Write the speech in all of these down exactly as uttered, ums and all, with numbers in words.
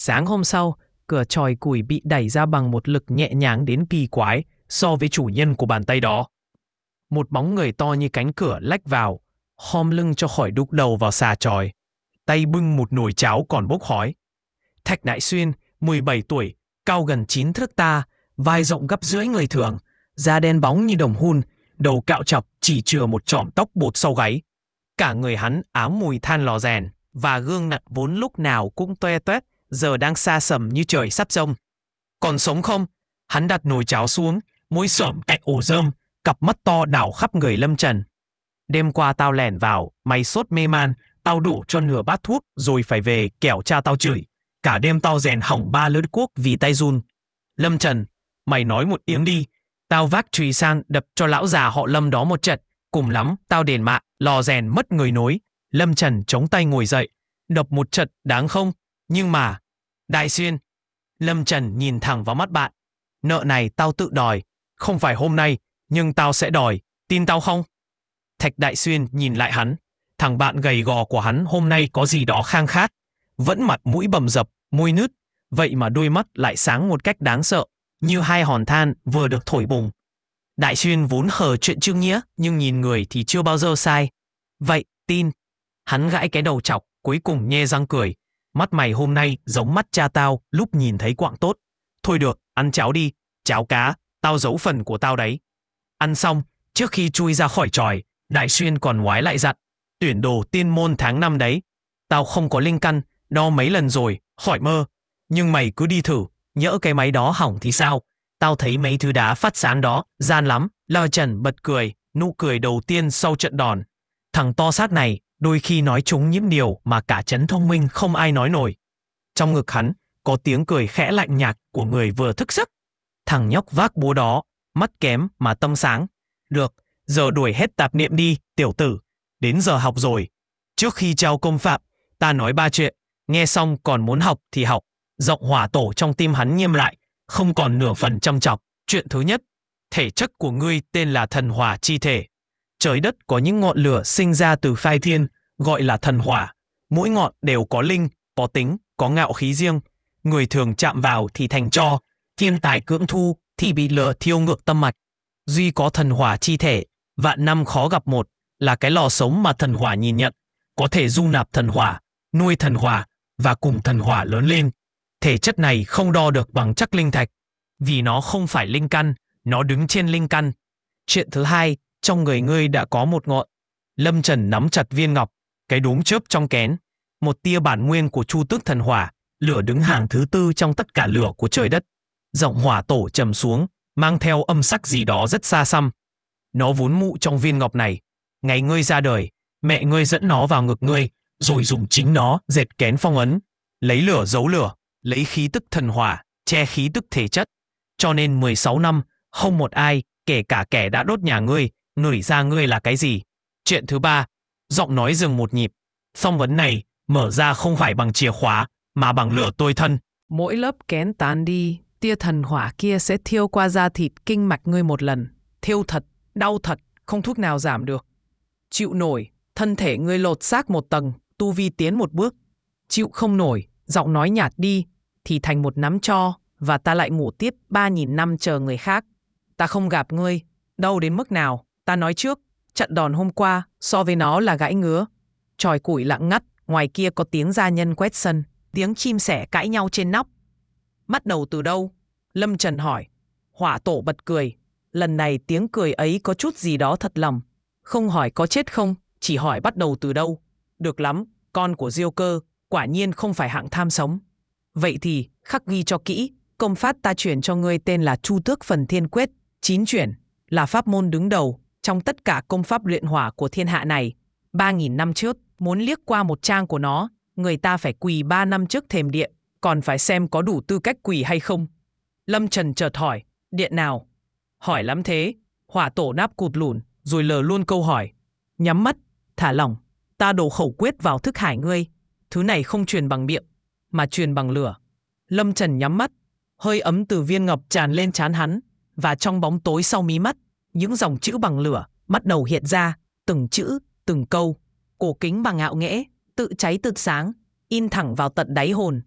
Sáng hôm sau, cửa chòi củi bị đẩy ra bằng một lực nhẹ nhàng đến kỳ quái so với chủ nhân của bàn tay đó. Một bóng người to như cánh cửa lách vào, khom lưng cho khỏi đục đầu vào xà chòi, tay bưng một nồi cháo còn bốc khói. Thạch Đại Xuyên, mười bảy tuổi, cao gần chín thước ta, vai rộng gấp rưỡi người thường, da đen bóng như đồng hun, đầu cạo chọc chỉ chừa một chỏm tóc bột sau gáy. Cả người hắn áo mùi than lò rèn, và gương mặt vốn lúc nào cũng toe toét, giờ đang xa sầm như trời sắp rông. Còn sống không? Hắn đặt nồi cháo xuống, mũi xổm cạnh ổ rơm, cặp mắt to đảo khắp người Lâm Trần. Đêm qua tao lẻn vào, mày sốt mê man, tao đổ cho nửa bát thuốc rồi phải về kẻo cha tao chửi. Cả đêm tao rèn hỏng ba lưỡi cuốc vì tay run. Lâm Trần, mày nói một tiếng đi. Tao vác chùy sang đập cho lão già họ Lâm đó một trận. Cùng lắm, tao đền mạng, lò rèn mất người nối. Lâm Trần chống tay ngồi dậy. Đập một trận đáng không? Nhưng mà... Đại Xuyên. Lâm Trần nhìn thẳng vào mắt bạn. Nợ này tao tự đòi. Không phải hôm nay, nhưng tao sẽ đòi. Tin tao không? Thạch Đại Xuyên nhìn lại hắn. Thằng bạn gầy gò của hắn hôm nay có gì đó khang khát. Vẫn mặt mũi bầm dập, môi nứt. Vậy mà đôi mắt lại sáng một cách đáng sợ, như hai hòn than vừa được thổi bùng. Đại Xuyên vốn hờ chuyện chữ nghĩa, nhưng nhìn người thì chưa bao giờ sai. Vậy, tin. Hắn gãi cái đầu chọc, cuối cùng nhe răng cười. Mắt mày hôm nay giống mắt cha tao lúc nhìn thấy quạng tốt. Thôi được, ăn cháo đi. Cháo cá, tao giấu phần của tao đấy. Ăn xong, trước khi chui ra khỏi chòi, Đại Xuyên còn ngoái lại dặn. Tuyển đồ tiên môn tháng năm đấy. Tao không có linh căn, đo mấy lần rồi, khỏi mơ. Nhưng mày cứ đi thử, nhỡ cái máy đó hỏng thì sao? Tao thấy mấy thứ đá phát sáng đó, gian lắm. Lâm Trần bật cười, nụ cười đầu tiên sau trận đòn. Thằng to xác này, đôi khi nói trúng những điều mà cả trấn thông minh không ai nói nổi. Trong ngực hắn, có tiếng cười khẽ lạnh nhạt của người vừa thức giấc. Thằng nhóc vác búa đó, mắt kém mà tâm sáng. Được, giờ đuổi hết tạp niệm đi, tiểu tử. Đến giờ học rồi. Trước khi trao công phạm, ta nói ba chuyện. Nghe xong còn muốn học thì học. Giọng hỏa tổ trong tim hắn nghiêm lại, không còn nửa phần chăm chọc. Chuyện thứ nhất, thể chất của ngươi tên là thần hỏa chi thể. Trời đất có những ngọn lửa sinh ra từ phai thiên, gọi là thần hỏa. Mỗi ngọn đều có linh, có tính, có ngạo khí riêng. Người thường chạm vào thì thành tro, thiên tài cưỡng thu thì bị lửa thiêu ngược tâm mạch. Duy có thần hỏa chi thể, vạn năm khó gặp một, là cái lò sống mà thần hỏa nhìn nhận. Có thể dung nạp thần hỏa, nuôi thần hỏa và cùng thần hỏa lớn lên. Thể chất này không đo được bằng chắc linh thạch, vì nó không phải linh căn, nó đứng trên linh căn. Chuyện thứ hai, trong người ngươi đã có một ngọn. Lâm Trần nắm chặt viên ngọc, cái đốm chớp trong kén, một tia bản nguyên của Chu Tước thần hỏa, lửa đứng hàng thứ tư trong tất cả lửa của trời đất. Giọng hỏa tổ trầm xuống, mang theo âm sắc gì đó rất xa xăm. Nó vốn mụ trong viên ngọc này. Ngày ngươi ra đời, mẹ ngươi dẫn nó vào ngực ngươi, rồi dùng chính nó dệt kén phong ấn, lấy lửa giấu lửa, lấy khí tức thần hỏa che khí tức thể chất. Cho nên mười sáu năm, không một ai, kể cả kẻ đã đốt nhà ngươi, ngửi ra ngươi là cái gì. Chuyện thứ ba, giọng nói dừng một nhịp. Phong ấn này mở ra không phải bằng chìa khóa, mà bằng lửa tôi thân. Mỗi lớp kén tán đi, tia thần hỏa kia sẽ thiêu qua da thịt kinh mạch ngươi một lần. Thiêu thật, đau thật, không thuốc nào giảm được. Chịu nổi, thân thể ngươi lột xác một tầng, tu vi tiến một bước. Chịu không nổi, giọng nói nhạt đi, thì thành một nắm tro, và ta lại ngủ tiếp ba nghìn năm chờ người khác. Ta không gặp ngươi, đâu đến mức nào, ta nói trước, trận đòn hôm qua so với nó là gãy ngứa. Chòi củi lặng ngắt, ngoài kia có tiếng gia nhân quét sân, tiếng chim sẻ cãi nhau trên nóc. Bắt đầu từ đâu? Lâm Trần hỏi. Hỏa tổ bật cười, lần này tiếng cười ấy có chút gì đó thật lòng. Không hỏi có chết không, chỉ hỏi bắt đầu từ đâu. Được lắm, con của Diêu Cơ, quả nhiên không phải hạng tham sống. Vậy thì, khắc ghi cho kỹ, công pháp ta chuyển cho ngươi tên là Chu Tước Phần Thiên Quyết, chín chuyển, là pháp môn đứng đầu trong tất cả công pháp luyện hỏa của thiên hạ này. Ba nghìn năm trước, muốn liếc qua một trang của nó, người ta phải quỳ ba năm trước thềm điện, còn phải xem có đủ tư cách quỳ hay không. Lâm Trần chợt hỏi, điện nào? Hỏi lắm thế. Hỏa tổ đáp cụt lủn, rồi lờ luôn câu hỏi. Nhắm mắt, thả lỏng, ta đổ khẩu quyết vào thức hải ngươi. Thứ này không truyền bằng miệng, mà truyền bằng lửa. Lâm Trần nhắm mắt, hơi ấm từ viên ngọc tràn lên trán hắn, và trong bóng tối sau mí mắt, những dòng chữ bằng lửa bắt đầu hiện ra, từng chữ, từng câu, cổ kính bằng ngạo nghễ, tự cháy tự sáng, in thẳng vào tận đáy hồn.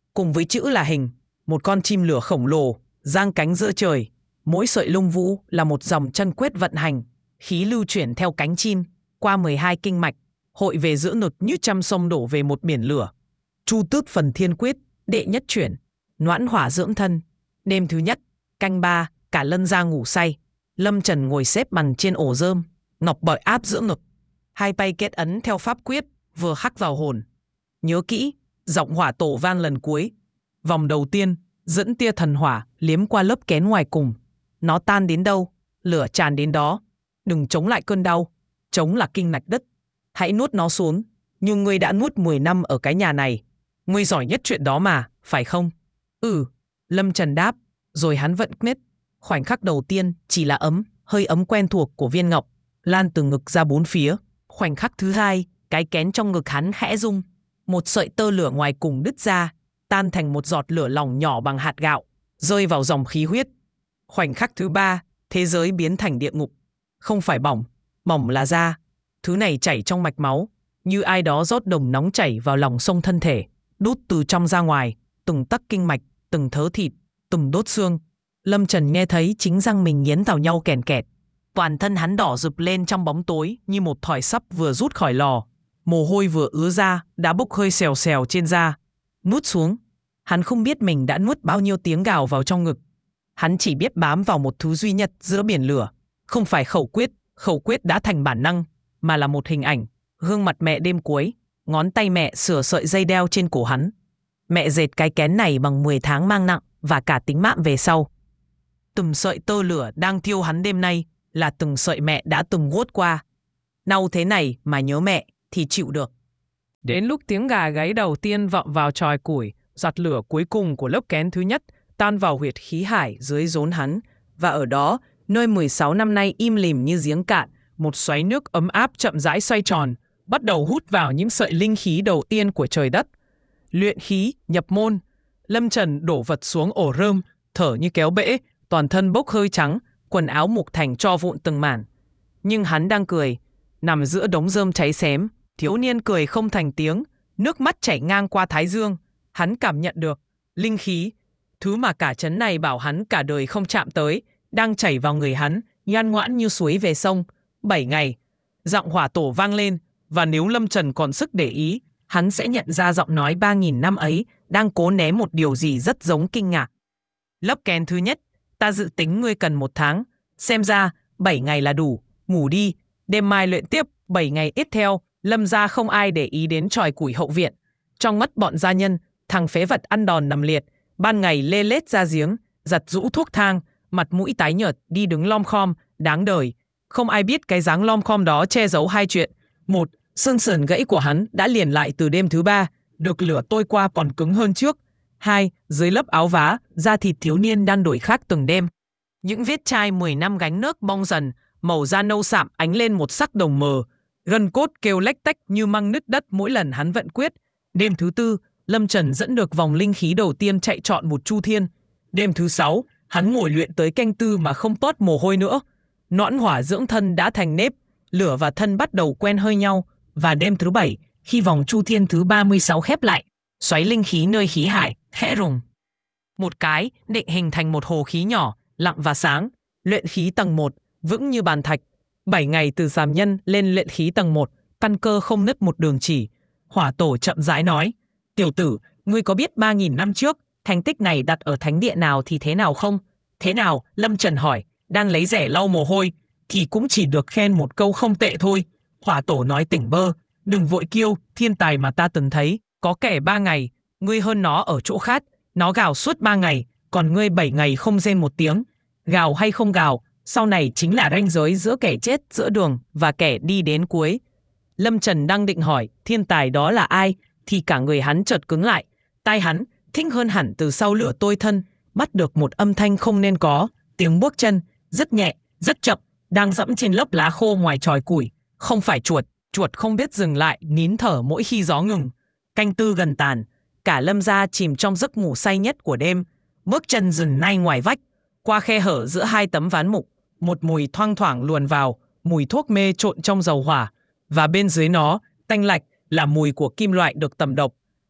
cùng với chữ là hình, một con chim lửa khổng lồ, giang cánh giữa trời. Mỗi sợi lông vũ là một dòng chân quyết vận hành, khí lưu chuyển theo cánh chim, qua mười hai kinh mạch, hội về giữa ngực như trăm sông đổ về một biển lửa. Chu tước phần thiên quyết, đệ nhất chuyển, noãn hỏa dưỡng thân. Đêm thứ nhất, canh ba, cả Lân ra ngủ say. Lâm Trần ngồi xếp bằng trên ổ rơm, ngọc bội áp giữa ngực. Hai tay kết ấn theo pháp quyết, vừa khắc vào hồn. Nhớ kỹ, giọng hỏa tổ vang lần cuối. Vòng đầu tiên, dẫn tia thần hỏa liếm qua lớp kén ngoài cùng. Nó tan đến đâu, lửa tràn đến đó. Đừng chống lại cơn đau, chống là kinh mạch đất. Hãy nuốt nó xuống, như ngươi đã nuốt mười năm ở cái nhà này. Ngươi giỏi nhất chuyện đó mà, phải không? Ừ, Lâm Trần đáp, rồi hắn vận quyết. Khoảnh khắc đầu tiên chỉ là ấm, hơi ấm quen thuộc của viên ngọc, lan từ ngực ra bốn phía. Khoảnh khắc thứ hai, cái kén trong ngực hắn khẽ rung. Một sợi tơ lửa ngoài cùng đứt ra, tan thành một giọt lửa lỏng nhỏ bằng hạt gạo, rơi vào dòng khí huyết. Khoảnh khắc thứ ba, thế giới biến thành địa ngục. Không phải bỏng, bỏng là da. Thứ này chảy trong mạch máu, như ai đó rót đồng nóng chảy vào lòng sông thân thể, đút từ trong ra ngoài, từng tắc kinh mạch, từng thớ thịt, từng đốt xương. Lâm Trần nghe thấy chính răng mình nghiến vào nhau kèn kẹt. Toàn thân hắn đỏ rực lên trong bóng tối như một thỏi sắp vừa rút khỏi lò. Mồ hôi vừa ứa ra, đã bốc hơi xèo xèo trên da. Nuốt xuống, hắn không biết mình đã nuốt bao nhiêu tiếng gào vào trong ngực. Hắn chỉ biết bám vào một thứ duy nhất giữa biển lửa. Không phải khẩu quyết, khẩu quyết đã thành bản năng, mà là một hình ảnh, gương mặt mẹ đêm cuối, ngón tay mẹ sửa sợi dây đeo trên cổ hắn. Mẹ dệt cái kén này bằng mười tháng mang nặng và cả tính mạng về sau. Từng sợi tơ lửa đang thiêu hắn đêm nay là từng sợi mẹ đã từng vuốt qua. Đau thế này mà nhớ mẹ thì chịu được. Đến lúc tiếng gà gáy đầu tiên vọng vào chòi củi, giọt lửa cuối cùng của lớp kén thứ nhất tan vào huyệt khí hải dưới rốn hắn. Và ở đó, nơi mười sáu năm nay im lìm như giếng cạn, một xoáy nước ấm áp chậm rãi xoay tròn, bắt đầu hút vào những sợi linh khí đầu tiên của trời đất. Luyện khí, nhập môn. Lâm Trần đổ vật xuống ổ rơm, thở như kéo bể, toàn thân bốc hơi trắng, quần áo mục thành tro vụn từng mảng. Nhưng hắn đang cười, nằm giữa đống rơm cháy xém. Thiếu niên cười không thành tiếng, nước mắt chảy ngang qua thái dương. Hắn cảm nhận được linh khí, thứ mà cả trấn này bảo hắn cả đời không chạm tới, đang chảy vào người hắn, ngoan ngoãn như suối về sông. Bảy ngày, giọng hỏa tổ vang lên, và nếu Lâm Trần còn sức để ý, hắn sẽ nhận ra giọng nói ba nghìn năm ấy đang cố né một điều gì rất giống kinh ngạc. Lớp kén thứ nhất, ta dự tính ngươi cần một tháng, xem ra bảy ngày là đủ, ngủ đi, đêm mai luyện tiếp. Bảy ngày tiếp theo, Lâm gia không ai để ý đến chòi củi hậu viện. Trong mắt bọn gia nhân, thằng phế vật ăn đòn nằm liệt, ban ngày lê lết ra giếng, giặt rũ thuốc thang, mặt mũi tái nhợt, đi đứng lom khom, đáng đời. Không ai biết cái dáng lom khom đó che giấu hai chuyện. Một, xương sườn gãy của hắn đã liền lại từ đêm thứ ba, được lửa tôi qua còn cứng hơn trước. Hai, dưới lớp áo vá, da thịt thiếu niên đang đổi khác từng đêm. Những vết chai mười năm gánh nước bong dần, màu da nâu sạm ánh lên một sắc đồng mờ. Gân cốt kêu lách tách như măng nứt đất mỗi lần hắn vận quyết. Đêm thứ tư, Lâm Trần dẫn được vòng linh khí đầu tiên chạy trọn một chu thiên. Đêm thứ sáu, hắn ngồi luyện tới canh tư mà không toát mồ hôi nữa. Noãn hỏa dưỡng thân đã thành nếp, lửa và thân bắt đầu quen hơi nhau. Và đêm thứ bảy, khi vòng chu thiên thứ ba mươi sáu khép lại, xoáy linh khí nơi khí hải khẽ rùng một cái, định hình thành một hồ khí nhỏ, lặng và sáng. Luyện khí tầng một, vững như bàn thạch. Bảy ngày từ phàm nhân lên luyện khí tầng một, căn cơ không nứt một đường chỉ. Hỏa tổ chậm rãi nói, tiểu tử, ngươi có biết ba nghìn năm trước thành tích này đặt ở thánh địa nào thì thế nào không? Thế nào? Lâm Trần hỏi, đang lấy rẻ lau mồ hôi. Thì cũng chỉ được khen một câu không tệ thôi. Hỏa tổ nói tỉnh bơ, đừng vội kiêu, thiên tài mà ta từng thấy, có kẻ ba ngày, ngươi hơn nó ở chỗ khác, nó gào suốt ba ngày, còn ngươi bảy ngày không rên một tiếng. Gào hay không gào, sau này chính là ranh giới giữa kẻ chết giữa đường và kẻ đi đến cuối. Lâm Trần đang định hỏi thiên tài đó là ai, thì cả người hắn chợt cứng lại. Tai hắn thích hơn hẳn từ sau lửa tôi thân, bắt được một âm thanh không nên có, tiếng bước chân, rất nhẹ, rất chậm, đang dẫm trên lớp lá khô ngoài chòi củi. Không phải chuột, chuột không biết dừng lại, nín thở mỗi khi gió ngừng. Canh tư gần tàn, cả Lâm gia chìm trong giấc ngủ say nhất của đêm. Bước chân dừng ngay ngoài vách, qua khe hở giữa hai tấm ván mục, một mùi thoang thoảng luồn vào, mùi thuốc mê trộn trong dầu hỏa, và bên dưới nó, tanh lạch, là mùi của kim loại được tẩm độc.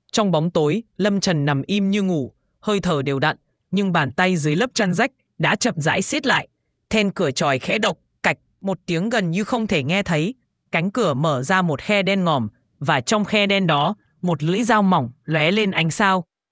Trong bóng tối, Lâm Trần nằm im như ngủ, hơi thở đều đặn, nhưng bàn tay dưới lớp chăn rách đã chậm rãi siết lại. Then cửa chòi khẽ độc, cạch, một tiếng gần như không thể nghe thấy. Cánh cửa mở ra một khe đen ngòm, và trong khe đen đó, một lưỡi dao mỏng lóe lên ánh sao.